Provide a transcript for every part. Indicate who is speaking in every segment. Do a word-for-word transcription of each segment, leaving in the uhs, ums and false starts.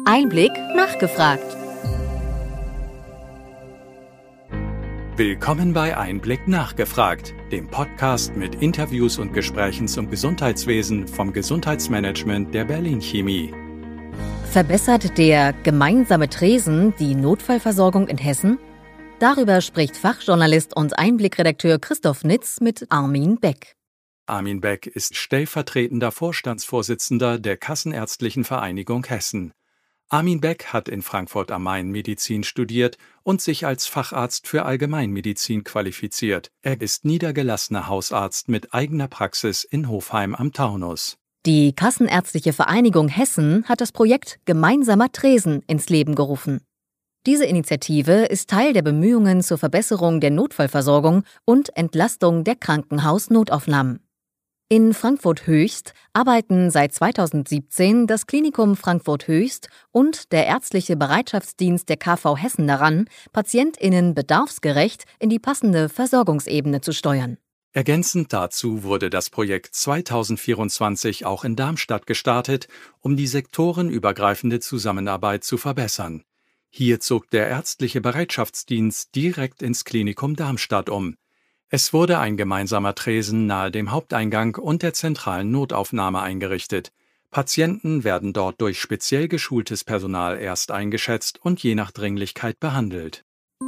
Speaker 1: Einblick nachgefragt.
Speaker 2: Willkommen bei Einblick nachgefragt, dem Podcast mit Interviews und Gesprächen zum Gesundheitswesen vom Gesundheitsmanagement der Berlin Chemie.
Speaker 1: Verbessert der gemeinsame Tresen die Notfallversorgung in Hessen? Darüber spricht Fachjournalist und Einblick-Redakteur Christoph Nitz mit Armin Beck.
Speaker 2: Armin Beck ist stellvertretender Vorstandsvorsitzender der Kassenärztlichen Vereinigung Hessen. Armin Beck hat in Frankfurt am Main Medizin studiert und sich als Facharzt für Allgemeinmedizin qualifiziert. Er ist niedergelassener Hausarzt mit eigener Praxis in Hofheim am Taunus.
Speaker 1: Die Kassenärztliche Vereinigung Hessen hat das Projekt Gemeinsamer Tresen ins Leben gerufen. Diese Initiative ist Teil der Bemühungen zur Verbesserung der Notfallversorgung und Entlastung der Krankenhausnotaufnahmen. In Frankfurt-Höchst arbeiten seit zweitausendsiebzehn das Klinikum Frankfurt-Höchst und der ärztliche Bereitschaftsdienst der K V Hessen daran, PatientInnen bedarfsgerecht in die passende Versorgungsebene zu steuern.
Speaker 2: Ergänzend dazu wurde das Projekt zweitausendvierundzwanzig auch in Darmstadt gestartet, um die sektorenübergreifende Zusammenarbeit zu verbessern. Hier zog der ärztliche Bereitschaftsdienst direkt ins Klinikum Darmstadt um. Es wurde ein gemeinsamer Tresen nahe dem Haupteingang und der zentralen Notaufnahme eingerichtet. Patienten werden dort durch speziell geschultes Personal erst eingeschätzt und je nach Dringlichkeit behandelt.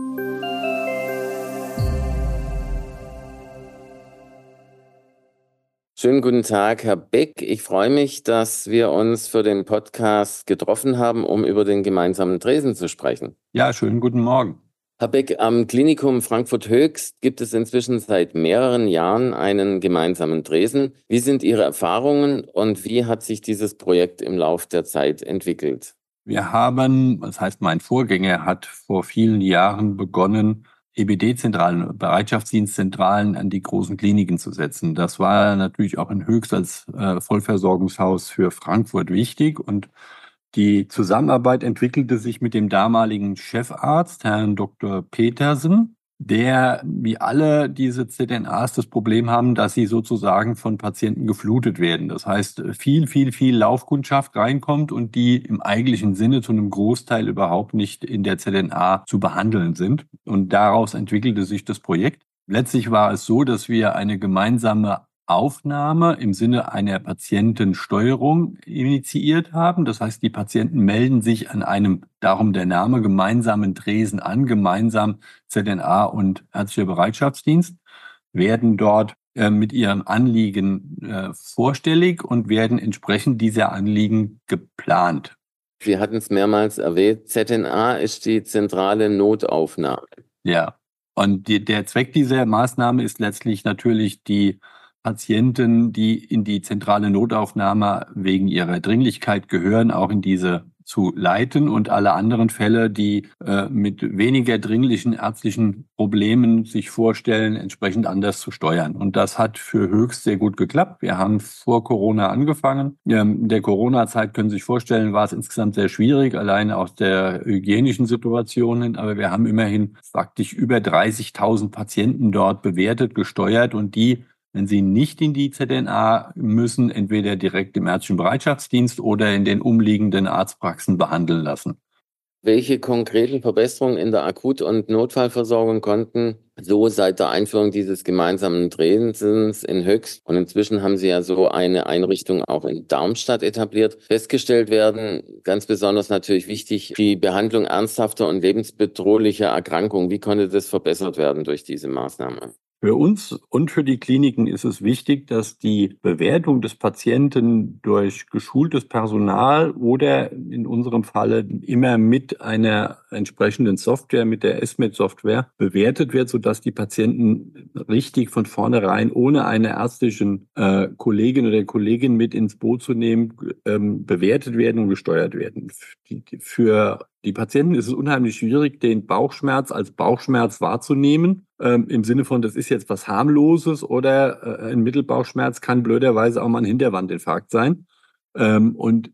Speaker 3: Schönen guten Tag, Herr Beck. Ich freue mich, dass wir uns für den Podcast getroffen haben, um über den gemeinsamen Tresen zu sprechen.
Speaker 4: Ja, schönen guten Morgen.
Speaker 3: Herr Beck, am Klinikum Frankfurt-Höchst gibt es inzwischen seit mehreren Jahren einen gemeinsamen Tresen. Wie sind Ihre Erfahrungen und wie hat sich dieses Projekt im Laufe der Zeit entwickelt?
Speaker 4: Wir haben, das heißt, mein Vorgänger hat vor vielen Jahren begonnen, E B D-Zentralen, Bereitschaftsdienstzentralen an die großen Kliniken zu setzen. Das war natürlich auch in Höchst als äh, Vollversorgungshaus für Frankfurt wichtig und die Zusammenarbeit entwickelte sich mit dem damaligen Chefarzt, Herrn Doktor Petersen, der, wie alle diese Z N As, das Problem haben, dass sie sozusagen von Patienten geflutet werden. Das heißt, viel, viel, viel Laufkundschaft reinkommt und die im eigentlichen Sinne zu einem Großteil überhaupt nicht in der Z N A zu behandeln sind. Und daraus entwickelte sich das Projekt. Letztlich war es so, dass wir eine gemeinsame Aufnahme im Sinne einer Patientensteuerung initiiert haben. Das heißt, die Patienten melden sich an einem, darum der Name, gemeinsamen Tresen an, gemeinsam Z N A und ärztlicher Bereitschaftsdienst, werden dort äh, mit ihrem Anliegen äh, vorstellig und werden entsprechend dieser Anliegen geplant.
Speaker 3: Wir hatten es mehrmals erwähnt, Z N A ist die zentrale Notaufnahme.
Speaker 4: Ja, und die, der Zweck dieser Maßnahme ist letztlich natürlich die Patienten, die in die zentrale Notaufnahme wegen ihrer Dringlichkeit gehören, auch in diese zu leiten und alle anderen Fälle, die äh, mit weniger dringlichen ärztlichen Problemen sich vorstellen, entsprechend anders zu steuern. Und das hat für Höchst sehr gut geklappt. Wir haben vor Corona angefangen. In der Corona-Zeit, können Sie sich vorstellen, war es insgesamt sehr schwierig, allein aus der hygienischen Situation. Aber wir haben immerhin faktisch über dreißigtausend Patienten dort bewertet, gesteuert und die, wenn sie nicht in die Z N A müssen, entweder direkt im ärztlichen Bereitschaftsdienst oder in den umliegenden Arztpraxen behandeln lassen.
Speaker 3: Welche konkreten Verbesserungen in der Akut- und Notfallversorgung konnten so seit der Einführung dieses gemeinsamen Tresens in Höchst, und inzwischen haben Sie ja so eine Einrichtung auch in Darmstadt etabliert, festgestellt werden? Ganz besonders natürlich wichtig, die Behandlung ernsthafter und lebensbedrohlicher Erkrankungen. Wie konnte das verbessert werden durch diese Maßnahme?
Speaker 4: Für uns und für die Kliniken ist es wichtig, dass die Bewertung des Patienten durch geschultes Personal oder in unserem Falle immer mit einer entsprechenden Software, mit der S M E D-Software bewertet wird, sodass die Patienten richtig von vornherein, ohne eine ärztlichen äh, Kollegin oder Kollegin mit ins Boot zu nehmen, ähm, bewertet werden und gesteuert werden. Die, die, für die Patienten ist es unheimlich schwierig, den Bauchschmerz als Bauchschmerz wahrzunehmen. Ähm, im Sinne von, das ist jetzt was Harmloses, oder äh, ein Mittelbauchschmerz kann blöderweise auch mal ein Hinterwandinfarkt sein. Ähm, und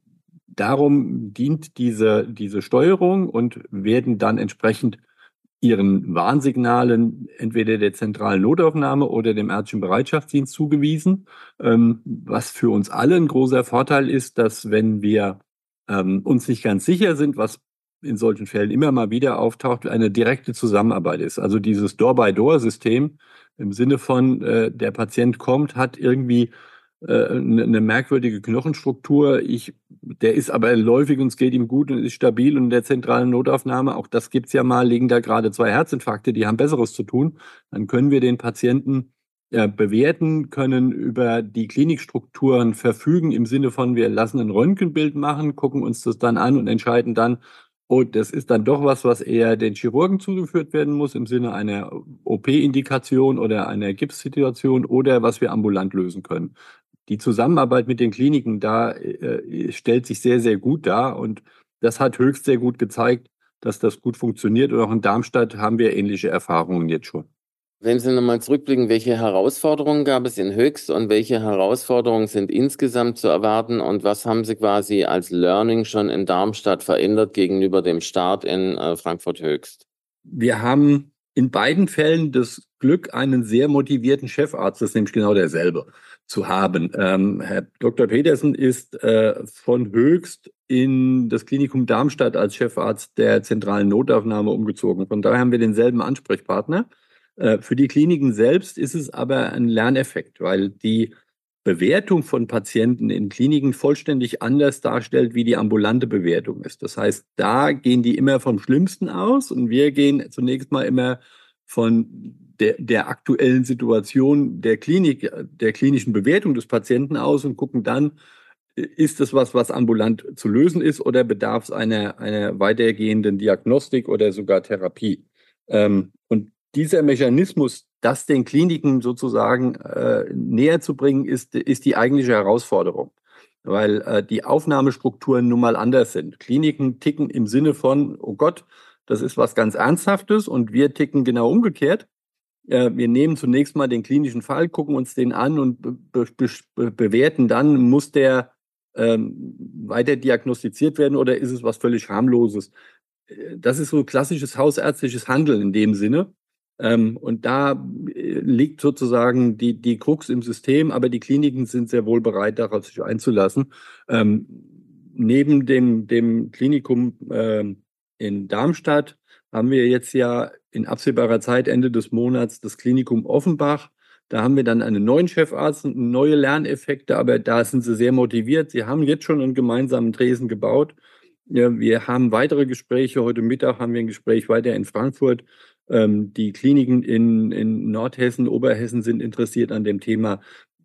Speaker 4: darum dient diese, diese Steuerung und werden dann entsprechend ihren Warnsignalen entweder der zentralen Notaufnahme oder dem ärztlichen Bereitschaftsdienst zugewiesen. Ähm, was für uns alle ein großer Vorteil ist, dass wenn wir ähm, uns nicht ganz sicher sind, was in solchen Fällen immer mal wieder auftaucht, eine direkte Zusammenarbeit ist. Also dieses Door-by-Door-System im Sinne von, äh, der Patient kommt, hat irgendwie äh, eine, eine merkwürdige Knochenstruktur, ich, der ist aber läufig und es geht ihm gut und ist stabil und in der zentralen Notaufnahme, auch das gibt's ja mal, liegen da gerade zwei Herzinfarkte, die haben Besseres zu tun, dann können wir den Patienten äh, bewerten, können über die Klinikstrukturen verfügen im Sinne von, wir lassen ein Röntgenbild machen, gucken uns das dann an und entscheiden dann, oh, das ist dann doch was, was eher den Chirurgen zugeführt werden muss im Sinne einer O P-Indikation oder einer Gipssituation oder was wir ambulant lösen können. Die Zusammenarbeit mit den Kliniken da äh, stellt sich sehr, sehr gut dar und das hat Höchst sehr gut gezeigt, dass das gut funktioniert und auch in Darmstadt haben wir ähnliche Erfahrungen jetzt schon.
Speaker 3: Wenn Sie nochmal zurückblicken, welche Herausforderungen gab es in Höchst und welche Herausforderungen sind insgesamt zu erwarten und was haben Sie quasi als Learning schon in Darmstadt verändert gegenüber dem Start in äh, Frankfurt-Höchst?
Speaker 4: Wir haben in beiden Fällen das Glück, einen sehr motivierten Chefarzt, das ist nämlich genau derselbe, zu haben. Ähm, Herr Doktor Petersen ist äh, von Höchst in das Klinikum Darmstadt als Chefarzt der zentralen Notaufnahme umgezogen. Von daher haben wir denselben Ansprechpartner. Äh, für die Kliniken selbst ist es aber ein Lerneffekt, weil die Bewertung von Patienten in Kliniken vollständig anders darstellt, wie die ambulante Bewertung ist. Das heißt, da gehen die immer vom Schlimmsten aus und wir gehen zunächst mal immer von der, der aktuellen Situation der Klinik, der klinischen Bewertung des Patienten aus und gucken dann, ist das was, was ambulant zu lösen ist oder bedarf es einer, einer weitergehenden Diagnostik oder sogar Therapie? Ähm, und dieser Mechanismus, das den Kliniken sozusagen äh, näher zu bringen, ist, ist die eigentliche Herausforderung, weil äh, die Aufnahmestrukturen nun mal anders sind. Kliniken ticken im Sinne von, oh Gott, das ist was ganz Ernsthaftes und wir ticken genau umgekehrt. Äh, wir nehmen zunächst mal den klinischen Fall, gucken uns den an und be be bewerten dann, muss der ähm, weiter diagnostiziert werden oder ist es was völlig harmloses? Das ist so klassisches hausärztliches Handeln in dem Sinne. Ähm, und da äh, liegt sozusagen die, die Krux im System, aber die Kliniken sind sehr wohl bereit, darauf sich einzulassen. Ähm, neben dem, dem Klinikum äh, in Darmstadt haben wir jetzt ja in absehbarer Zeit, Ende des Monats, das Klinikum Offenbach. Da haben wir dann einen neuen Chefarzt und neue Lerneffekte, aber da sind sie sehr motiviert. Sie haben jetzt schon einen gemeinsamen Tresen gebaut. Ja, wir haben weitere Gespräche. Heute Mittag haben wir ein Gespräch weiter in Frankfurt. Ähm, die Kliniken in, in Nordhessen, Oberhessen sind interessiert an dem Thema.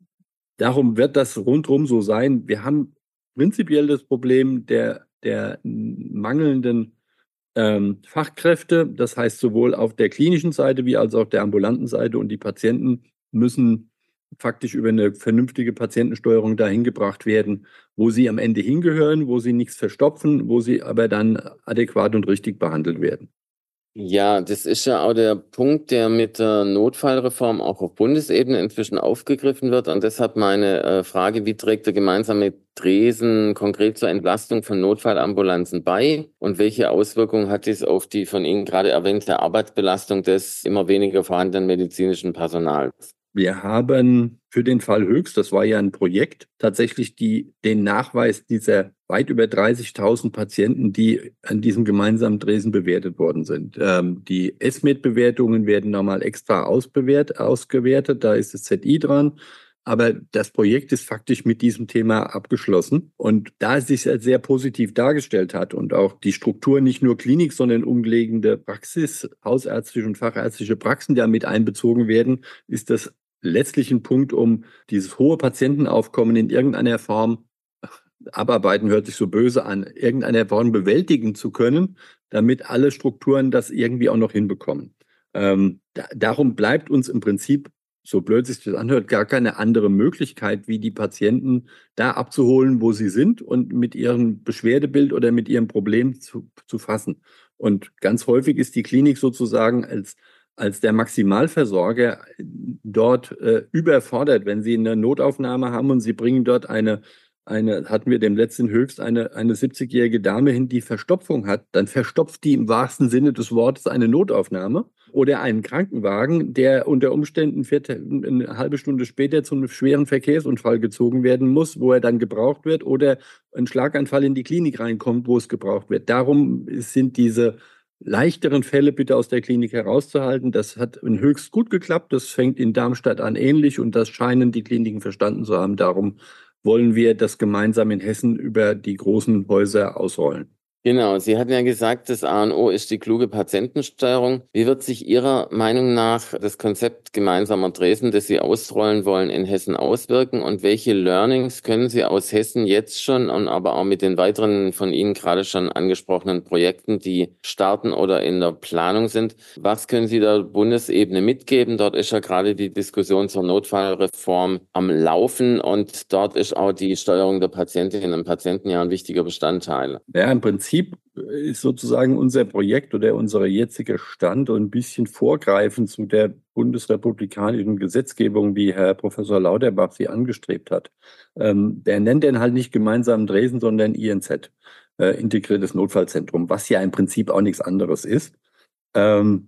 Speaker 4: Darum wird das rundherum so sein. Wir haben prinzipiell das Problem der, der mangelnden ähm, Fachkräfte. Das heißt, sowohl auf der klinischen Seite wie als auch der ambulanten Seite. Und die Patienten müssen faktisch über eine vernünftige Patientensteuerung dahin gebracht werden, wo sie am Ende hingehören, wo sie nichts verstopfen, wo sie aber dann adäquat und richtig behandelt werden.
Speaker 3: Ja, das ist ja auch der Punkt, der mit der Notfallreform auch auf Bundesebene inzwischen aufgegriffen wird. Und deshalb meine äh, Frage, wie trägt der gemeinsame Tresen konkret zur Entlastung von Notfallambulanzen bei? Und welche Auswirkungen hat dies auf die von Ihnen gerade erwähnte Arbeitsbelastung des immer weniger vorhandenen medizinischen Personals?
Speaker 4: Wir haben für den Fall Höchst, das war ja ein Projekt, tatsächlich die, den Nachweis dieser weit über dreißigtausend Patienten, die an diesem gemeinsamen Tresen bewertet worden sind. Ähm, die S M E D-Bewertungen werden nochmal extra ausbewert, ausgewertet, da ist das Z I dran. Aber das Projekt ist faktisch mit diesem Thema abgeschlossen. Und da es sich sehr positiv dargestellt hat und auch die Struktur nicht nur Klinik, sondern umliegende Praxis, hausärztliche und fachärztliche Praxen da mit einbezogen werden, ist das letztlich ein Punkt, um dieses hohe Patientenaufkommen in irgendeiner Form, abarbeiten hört sich so böse an, irgendeiner Form bewältigen zu können, damit alle Strukturen das irgendwie auch noch hinbekommen. Ähm, da, darum bleibt uns im Prinzip, so blöd sich das anhört, gar keine andere Möglichkeit, wie die Patienten da abzuholen, wo sie sind und mit ihrem Beschwerdebild oder mit ihrem Problem zu, zu fassen. Und ganz häufig ist die Klinik sozusagen als als der Maximalversorger dort äh, überfordert, wenn Sie eine Notaufnahme haben und Sie bringen dort eine eine, hatten wir dem letzten Höchst eine, eine siebzigjährige Dame hin, die Verstopfung hat, dann verstopft die im wahrsten Sinne des Wortes eine Notaufnahme oder einen Krankenwagen, der unter Umständen vier, eine halbe Stunde später zu einem schweren Verkehrsunfall gezogen werden muss, wo er dann gebraucht wird, oder ein Schlaganfall in die Klinik reinkommt, wo es gebraucht wird. Darum sind diese leichteren Fälle bitte aus der Klinik herauszuhalten. Das hat in Höchst gut geklappt. Das fängt in Darmstadt an ähnlich und das scheinen die Kliniken verstanden zu haben. Darum wollen wir das gemeinsam in Hessen über die großen Häuser ausrollen.
Speaker 3: Genau, Sie hatten ja gesagt, das A und O ist die kluge Patientensteuerung. Wie wird sich Ihrer Meinung nach das Konzept gemeinsamer Dresden, das Sie ausrollen wollen, in Hessen auswirken? Und welche Learnings können Sie aus Hessen jetzt schon und aber auch mit den weiteren von Ihnen gerade schon angesprochenen Projekten, die starten oder in der Planung sind, was können Sie der Bundesebene mitgeben? Dort ist ja gerade die Diskussion zur Notfallreform am Laufen und dort ist auch die Steuerung der Patientinnen und Patienten ja ein wichtiger Bestandteil.
Speaker 4: Ja, im Prinzip ist sozusagen unser Projekt oder unser jetziger Stand ein bisschen vorgreifend zu der bundesrepublikanischen Gesetzgebung, wie Herr Professor Lauterbach sie angestrebt hat. Ähm, der nennt den halt nicht gemeinsam Dresden, sondern I N Z, äh, Integriertes Notfallzentrum, was ja im Prinzip auch nichts anderes ist. Ähm,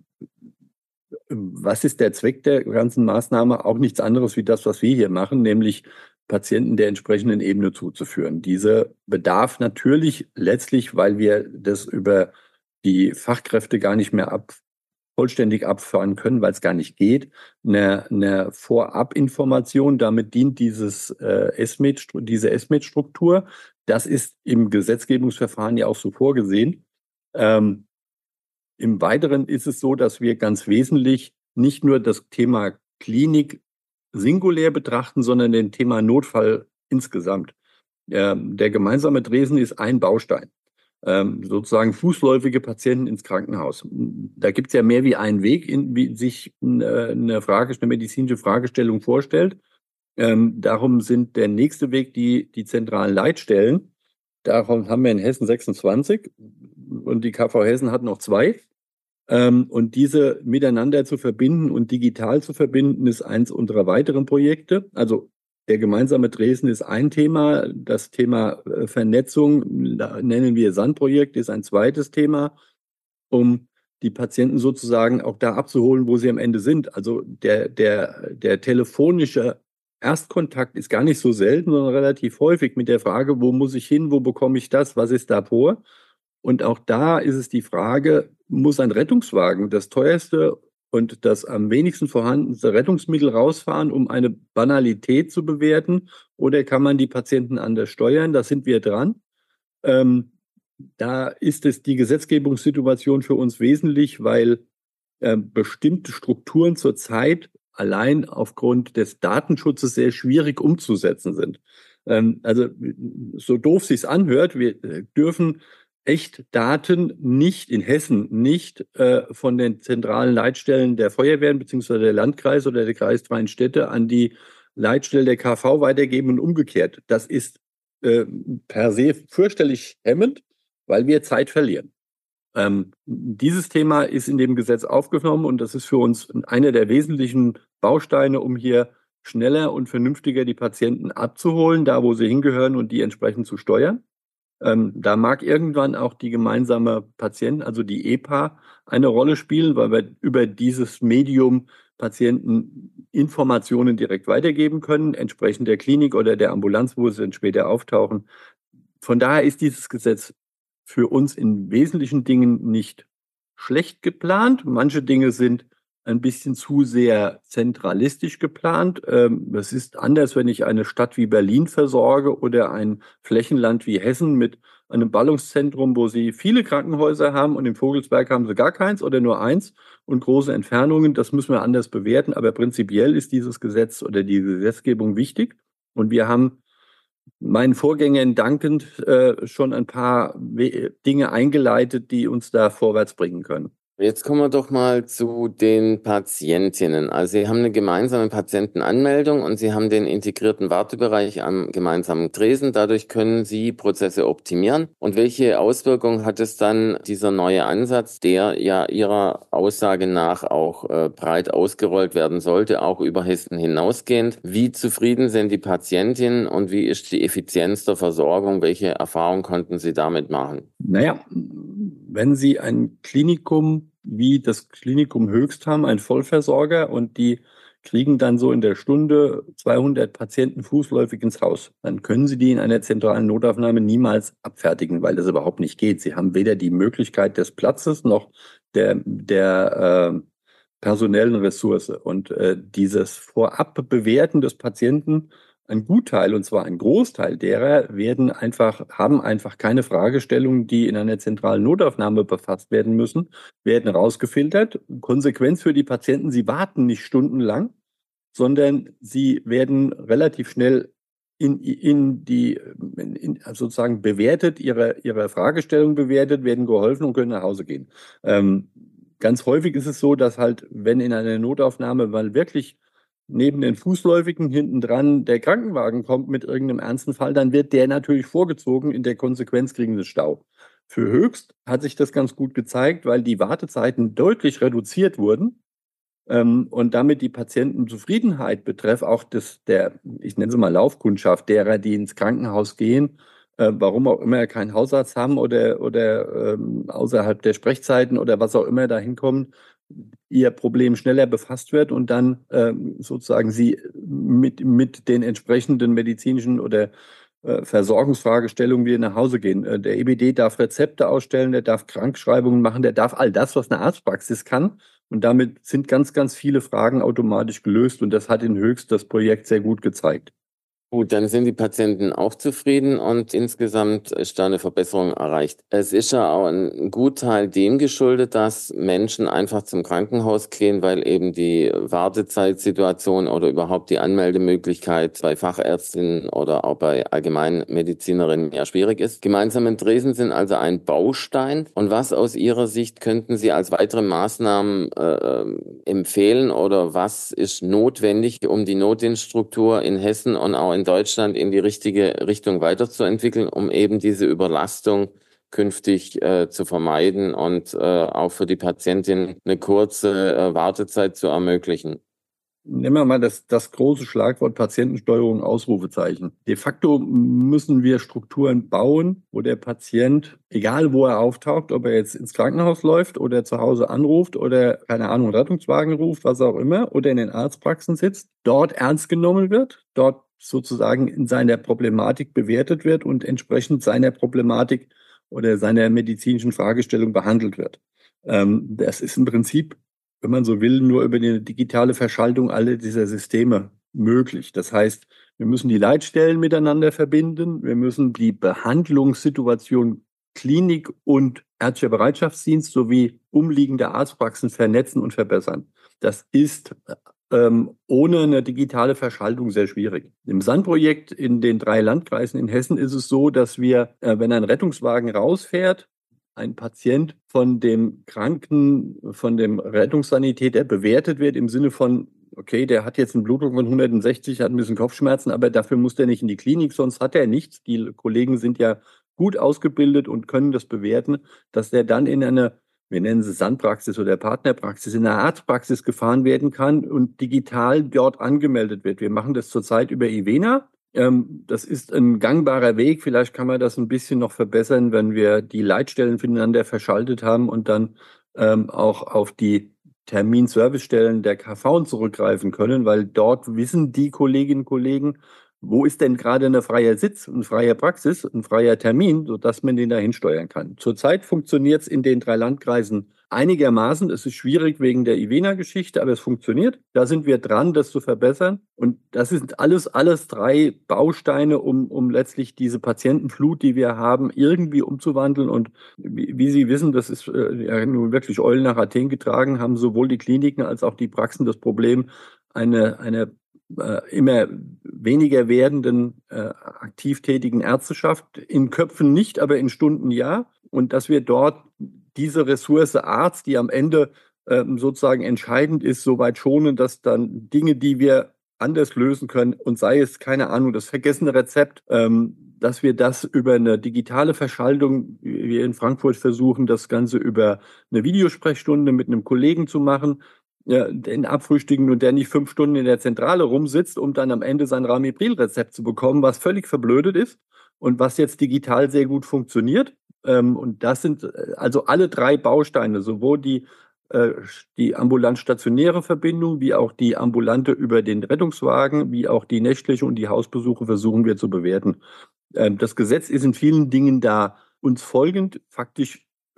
Speaker 4: was ist der Zweck der ganzen Maßnahme? Auch nichts anderes wie das, was wir hier machen, nämlich Patienten der entsprechenden Ebene zuzuführen. Diese bedarf natürlich letztlich, weil wir das über die Fachkräfte gar nicht mehr ab, vollständig abfahren können, weil es gar nicht geht, eine, eine Vorabinformation. Damit dient dieses, äh, S M E D, diese S M E D-Struktur. Das ist im Gesetzgebungsverfahren ja auch so vorgesehen. Ähm, Im Weiteren ist es so, dass wir ganz wesentlich nicht nur das Thema Klinik singulär betrachten, sondern den Thema Notfall insgesamt. Der, der gemeinsame Dresden ist ein Baustein, ähm, sozusagen fußläufige Patienten ins Krankenhaus. Da gibt es ja mehr wie einen Weg, in, wie sich eine, eine, Frage, eine medizinische Fragestellung vorstellt. Ähm, darum sind der nächste Weg die, die zentralen Leitstellen. Darum haben wir in Hessen sechsundzwanzig und die K V Hessen hat noch zwei. Ähm, und diese miteinander zu verbinden und digital zu verbinden, ist eins unserer weiteren Projekte. Also der gemeinsame Dresden ist ein Thema. Das Thema äh, Vernetzung, nennen wir S A N-Projekt, ist ein zweites Thema, um die Patienten sozusagen auch da abzuholen, wo sie am Ende sind. Also der, der, der telefonische Erstkontakt ist gar nicht so selten, sondern relativ häufig mit der Frage, wo muss ich hin, wo bekomme ich das, was ist da vor? Und auch da ist es die Frage, muss ein Rettungswagen das teuerste und das am wenigsten vorhandenste Rettungsmittel rausfahren, um eine Banalität zu bewerten? Oder kann man die Patienten anders steuern? Da sind wir dran. Ähm, da ist es die Gesetzgebungssituation für uns wesentlich, weil äh, bestimmte Strukturen zurzeit allein aufgrund des Datenschutzes sehr schwierig umzusetzen sind. Ähm, also so doof es sich anhört, wir dürfen Echtdaten nicht in Hessen nicht äh, von den zentralen Leitstellen der Feuerwehren beziehungsweise der Landkreise oder der kreisfreien Städte an die Leitstelle der K V weitergeben und umgekehrt. Das ist äh, per se fürchterlich hemmend, weil wir Zeit verlieren. Ähm, dieses Thema ist in dem Gesetz aufgenommen und das ist für uns einer der wesentlichen Bausteine, um hier schneller und vernünftiger die Patienten abzuholen, da wo sie hingehören und die entsprechend zu steuern. Ähm, da mag irgendwann auch die gemeinsame Patienten, also die E P A, eine Rolle spielen, weil wir über dieses Medium Patienten Informationen direkt weitergeben können, entsprechend der Klinik oder der Ambulanz, wo sie dann später auftauchen. Von daher ist dieses Gesetz für uns in wesentlichen Dingen nicht schlecht geplant. Manche Dinge sind ein bisschen zu sehr zentralistisch geplant. Es ist anders, wenn ich eine Stadt wie Berlin versorge oder ein Flächenland wie Hessen mit einem Ballungszentrum, wo sie viele Krankenhäuser haben und im Vogelsberg haben sie gar keins oder nur eins und große Entfernungen. Das müssen wir anders bewerten. Aber prinzipiell ist dieses Gesetz oder die Gesetzgebung wichtig. Und wir haben meinen Vorgängern dankend äh, schon ein paar We- Dinge eingeleitet, die uns da vorwärts bringen können.
Speaker 3: Jetzt kommen wir doch mal zu den Patientinnen. Also Sie haben eine gemeinsame Patientenanmeldung und Sie haben den integrierten Wartebereich am gemeinsamen Tresen. Dadurch können Sie Prozesse optimieren. Und welche Auswirkungen hat es dann, dieser neue Ansatz, der ja Ihrer Aussage nach auch äh, breit ausgerollt werden sollte, auch über Hessen hinausgehend? Wie zufrieden sind die Patientinnen und wie ist die Effizienz der Versorgung? Welche Erfahrungen konnten Sie damit machen?
Speaker 4: Naja, wenn Sie ein Klinikum wie das Klinikum Höchst haben, ein Vollversorger, und die kriegen dann so in der Stunde zweihundert Patienten fußläufig ins Haus, dann können Sie die in einer zentralen Notaufnahme niemals abfertigen, weil das überhaupt nicht geht. Sie haben weder die Möglichkeit des Platzes noch der, der äh, personellen Ressource. Und äh, dieses Vorab-Bewerten des Patienten, ein Gutteil, und zwar ein Großteil derer, werden einfach, haben einfach keine Fragestellungen, die in einer zentralen Notaufnahme befasst werden müssen, werden rausgefiltert. Konsequenz für die Patienten: Sie warten nicht stundenlang, sondern sie werden relativ schnell in, in die, in, sozusagen bewertet, ihre, ihre Fragestellung bewertet, werden geholfen und können nach Hause gehen. Ähm, ganz häufig ist es so, dass halt, wenn in einer Notaufnahme mal wirklich neben den Fußläufigen hinten dran der Krankenwagen kommt mit irgendeinem ernsten Fall, dann wird der natürlich vorgezogen. In der Konsequenz kriegen sie Stau. Für Höchst hat sich das ganz gut gezeigt, weil die Wartezeiten deutlich reduziert wurden ähm, und damit die Patientenzufriedenheit betreff auch des, der, ich nenne es mal Laufkundschaft, derer, die ins Krankenhaus gehen, äh, warum auch immer keinen Hausarzt haben oder, oder ähm, außerhalb der Sprechzeiten oder was auch immer da hinkommen, ihr Problem schneller befasst wird und dann ähm, sozusagen sie mit, mit den entsprechenden medizinischen oder äh, Versorgungsfragestellungen wieder nach Hause gehen. Äh, der E B D darf Rezepte ausstellen, der darf Krankschreibungen machen, der darf all das, was eine Arztpraxis kann. Und damit sind ganz, ganz viele Fragen automatisch gelöst. Und das hat in Höchst das Projekt sehr gut gezeigt.
Speaker 3: Gut, dann sind die Patienten auch zufrieden und insgesamt ist da eine Verbesserung erreicht. Es ist ja auch ein Gutteil dem geschuldet, dass Menschen einfach zum Krankenhaus gehen, weil eben die Wartezeitsituation oder überhaupt die Anmeldemöglichkeit bei Fachärztinnen oder auch bei Allgemeinmedizinerinnen ja schwierig ist. Gemeinsame Tresen sind also ein Baustein. Und was aus Ihrer Sicht könnten Sie als weitere Maßnahmen äh, empfehlen oder was ist notwendig, um die Notdienststruktur in Hessen und auch in Deutschland in die richtige Richtung weiterzuentwickeln, um eben diese Überlastung künftig äh, zu vermeiden und äh, auch für die Patientin eine kurze äh, Wartezeit zu ermöglichen?
Speaker 4: Nehmen wir mal das, das große Schlagwort Patientensteuerung, Ausrufezeichen. De facto müssen wir Strukturen bauen, wo der Patient, egal wo er auftaucht, ob er jetzt ins Krankenhaus läuft oder zu Hause anruft oder, keine Ahnung, einen Rettungswagen ruft, was auch immer, oder in den Arztpraxen sitzt, dort ernst genommen wird, dort sozusagen in seiner Problematik bewertet wird und entsprechend seiner Problematik oder seiner medizinischen Fragestellung behandelt wird. Ähm, das ist im Prinzip, wenn man so will, nur über eine digitale Verschaltung aller dieser Systeme möglich. Das heißt, wir müssen die Leitstellen miteinander verbinden, wir müssen die Behandlungssituation Klinik und ärztlicher Bereitschaftsdienst sowie umliegende Arztpraxen vernetzen und verbessern. Das ist ähm, ohne eine digitale Verschaltung sehr schwierig. Im S A N-Projekt in den drei Landkreisen in Hessen ist es so, dass wir, äh, wenn ein Rettungswagen rausfährt, ein Patient von dem Kranken, von dem Rettungssanitäter bewertet wird im Sinne von, okay, der hat jetzt einen Blutdruck von hundertsechzig, hat ein bisschen Kopfschmerzen, aber dafür muss der nicht in die Klinik, sonst hat er nichts. Die Kollegen sind ja gut ausgebildet und können das bewerten, dass der dann in eine, wir nennen es S A N-Praxis oder Partnerpraxis, in eine Arztpraxis gefahren werden kann und digital dort angemeldet wird. Wir machen das zurzeit über Ivena. Das ist ein gangbarer Weg. Vielleicht kann man das ein bisschen noch verbessern, wenn wir die Leitstellen voneinander verschaltet haben und dann ähm, auch auf die Terminservicestellen der K V zurückgreifen können, weil dort wissen die Kolleginnen und Kollegen, wo ist denn gerade ein freier Sitz, eine freie Praxis, ein freier Termin, sodass man den dahin steuern kann. Zurzeit funktioniert es in den drei Landkreisen einigermaßen. Es ist schwierig wegen der Ivena-Geschichte, aber es funktioniert. Da sind wir dran, das zu verbessern. Und das sind alles, alles drei Bausteine, um, um letztlich diese Patientenflut, die wir haben, irgendwie umzuwandeln. Und wie, wie Sie wissen, das ist äh, ja nun wirklich Eulen nach Athen getragen, haben sowohl die Kliniken als auch die Praxen das Problem, eine, eine äh, immer weniger werdenden äh, aktiv tätigen Ärzteschaft. In Köpfen nicht, aber in Stunden ja. Und dass wir dort
Speaker 5: diese Ressource Arzt, die am Ende ähm, sozusagen entscheidend ist, soweit schonen, dass dann Dinge, die wir anders lösen können, und sei es, keine Ahnung, das vergessene Rezept, ähm, dass wir das über eine digitale Verschaltung, wie wir in Frankfurt versuchen, das Ganze über eine Videosprechstunde mit einem Kollegen zu machen, ja, den abfrühstücken und der nicht fünf Stunden in der Zentrale rumsitzt, um dann am Ende sein Ramipril-Rezept zu bekommen, was völlig verblödet ist und was jetzt digital sehr gut funktioniert. Ähm, und das sind äh, also alle drei Bausteine, sowohl die, äh, die ambulant-stationäre Verbindung, wie auch die ambulante über den Rettungswagen, wie auch die nächtliche und die Hausbesuche versuchen wir zu bewerten. Ähm, das Gesetz ist in vielen Dingen da uns folgend. Faktisch äh,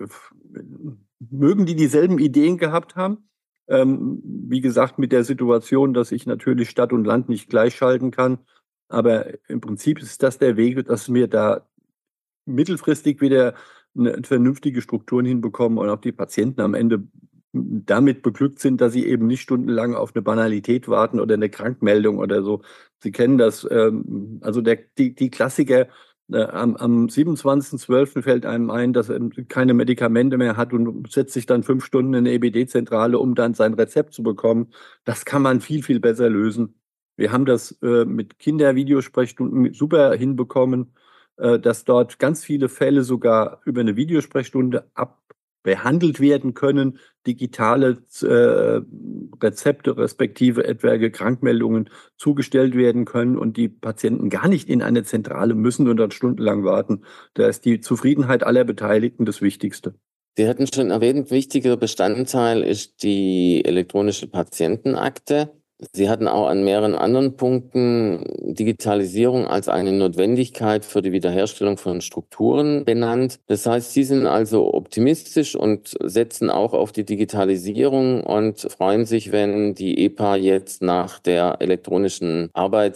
Speaker 5: mögen die dieselben Ideen gehabt haben. Ähm, wie gesagt, mit der Situation, dass ich natürlich Stadt und Land nicht gleichschalten kann. Aber im Prinzip ist das der Weg, dass wir da mittelfristig wieder eine vernünftige Strukturen hinbekommen und auch die Patienten am Ende damit beglückt sind, dass sie eben nicht stundenlang auf eine Banalität warten oder eine Krankmeldung oder so. Sie kennen das, ähm, also der, die, die Klassiker, äh, am, am siebenundzwanzigsten zwölften fällt einem ein, dass er keine Medikamente mehr hat und setzt sich dann fünf Stunden in eine E B D-Zentrale, um dann sein Rezept zu bekommen. Das kann man viel, viel besser lösen. Wir haben das äh, mit Kindervideosprechstunden super hinbekommen, äh, dass dort ganz viele Fälle sogar über eine Videosprechstunde abbehandelt werden können, digitale äh, Rezepte respektive etwaige Krankmeldungen zugestellt werden können und die Patienten gar nicht in eine Zentrale müssen und dort stundenlang warten. Da ist die Zufriedenheit aller Beteiligten das Wichtigste.
Speaker 3: Sie hatten schon erwähnt, wichtiger Bestandteil ist die elektronische Patientenakte. Sie hatten auch an mehreren anderen Punkten Digitalisierung als eine Notwendigkeit für die Wiederherstellung von Strukturen benannt. Das heißt, Sie sind also optimistisch und setzen auch auf die Digitalisierung und freuen sich, wenn die E P A jetzt nach der elektronischen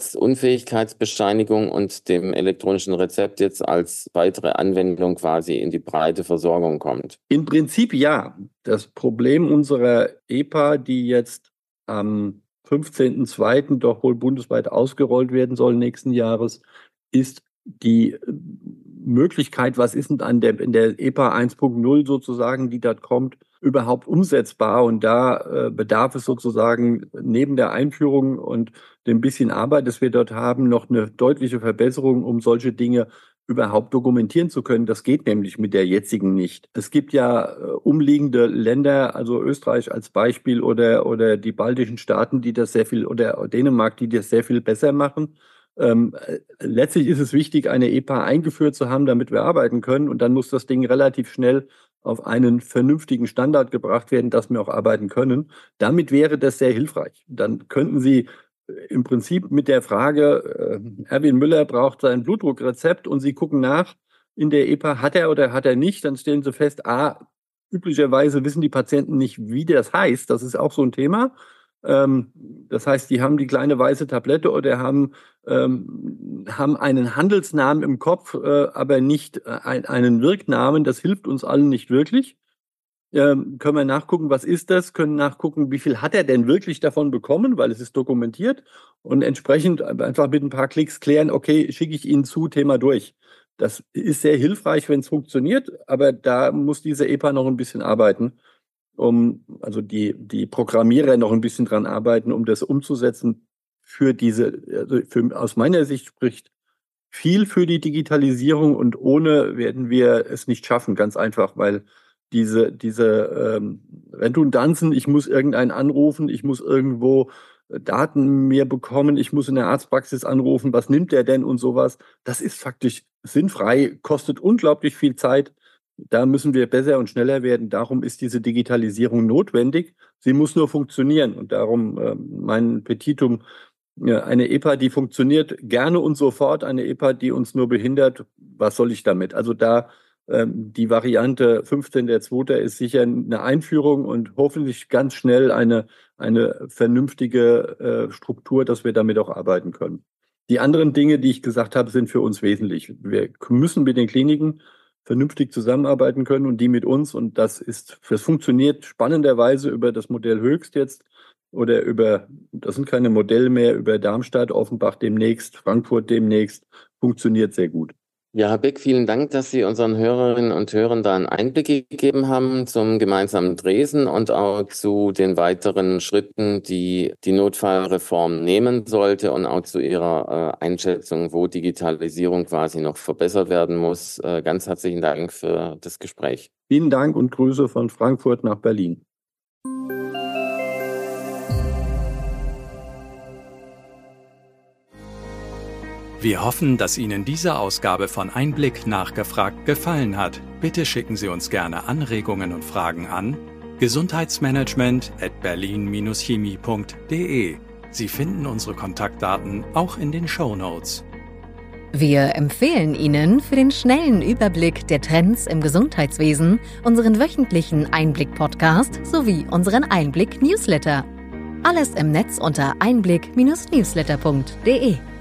Speaker 3: Arbeitsunfähigkeitsbescheinigung und dem elektronischen Rezept jetzt als weitere Anwendung quasi in die breite Versorgung kommt.
Speaker 5: Im Prinzip ja. Das Problem unserer E P A, die jetzt am fünfzehnten zweiten doch wohl bundesweit ausgerollt werden soll nächsten Jahres, ist die Möglichkeit, was ist denn an der, in der E P A eins Punkt null sozusagen, die dort kommt, überhaupt umsetzbar. Und da äh, bedarf es sozusagen neben der Einführung und dem bisschen Arbeit, das wir dort haben, noch eine deutliche Verbesserung, um solche Dinge überhaupt dokumentieren zu können. Das geht nämlich mit der jetzigen nicht. Es gibt ja äh, umliegende Länder, also Österreich als Beispiel oder, oder die baltischen Staaten, die das sehr viel, oder Dänemark, die das sehr viel besser machen. Ähm, letztlich ist es wichtig, eine E P A eingeführt zu haben, damit wir arbeiten können. Und dann muss das Ding relativ schnell auf einen vernünftigen Standard gebracht werden, dass wir auch arbeiten können. Damit wäre das sehr hilfreich. Dann könnten Sie im Prinzip mit der Frage, äh, Erwin Müller braucht sein Blutdruckrezept und Sie gucken nach in der E P A, hat er oder hat er nicht, dann stellen Sie fest, a, üblicherweise wissen die Patienten nicht, wie das heißt, das ist auch so ein Thema. Ähm, das heißt, die haben die kleine weiße Tablette oder haben, ähm, haben einen Handelsnamen im Kopf, äh, aber nicht äh, ein, einen Wirknamen, das hilft uns allen nicht wirklich. Ähm, können wir nachgucken, was ist das, können nachgucken, wie viel hat er denn wirklich davon bekommen, weil es ist dokumentiert und entsprechend einfach mit ein paar Klicks klären, okay, schicke ich Ihnen zu, Thema durch. Das ist sehr hilfreich, wenn es funktioniert, aber da muss diese E P A noch ein bisschen arbeiten, um, also die, die Programmierer noch ein bisschen dran arbeiten, um das umzusetzen für diese, also für, aus meiner Sicht spricht viel für die Digitalisierung und ohne werden wir es nicht schaffen, ganz einfach, weil diese, diese ähm, Redundanzen, ich muss irgendeinen anrufen, ich muss irgendwo Daten mehr bekommen, ich muss in der Arztpraxis anrufen, was nimmt der denn und sowas, das ist faktisch sinnfrei, kostet unglaublich viel Zeit. Da müssen wir besser und schneller werden. Darum ist diese Digitalisierung notwendig. Sie muss nur funktionieren. Und darum äh, mein Petitum, ja, eine E P A, die funktioniert gerne und sofort, eine E P A, die uns nur behindert, was soll ich damit? Also da ähm, die Variante fünfzehnter zweiter ist sicher eine Einführung und hoffentlich ganz schnell eine, eine vernünftige äh, Struktur, dass wir damit auch arbeiten können. Die anderen Dinge, die ich gesagt habe, sind für uns wesentlich. Wir müssen mit den Kliniken vernünftig zusammenarbeiten können und die mit uns. Und das ist, das funktioniert spannenderweise über das Modell Höchst jetzt oder über, das sind keine Modelle mehr, über Darmstadt, Offenbach demnächst, Frankfurt demnächst, funktioniert sehr gut.
Speaker 3: Ja, Herr Beck, vielen Dank, dass Sie unseren Hörerinnen und Hörern da einen Einblick gegeben haben zum gemeinsamen Tresen und auch zu den weiteren Schritten, die die Notfallreform nehmen sollte und auch zu Ihrer äh, Einschätzung, wo Digitalisierung quasi noch verbessert werden muss. Äh, ganz herzlichen Dank für das Gespräch.
Speaker 5: Vielen Dank und Grüße von Frankfurt nach Berlin.
Speaker 2: Wir hoffen, dass Ihnen diese Ausgabe von Einblick nachgefragt gefallen hat. Bitte schicken Sie uns gerne Anregungen und Fragen an gesundheitsmanagement at berlin Bindestrich chemie Punkt de. Sie finden unsere Kontaktdaten auch in den Shownotes.
Speaker 1: Wir empfehlen Ihnen für den schnellen Überblick der Trends im Gesundheitswesen unseren wöchentlichen Einblick-Podcast sowie unseren Einblick-Newsletter. Alles im Netz unter einblick Bindestrich newsletter Punkt de.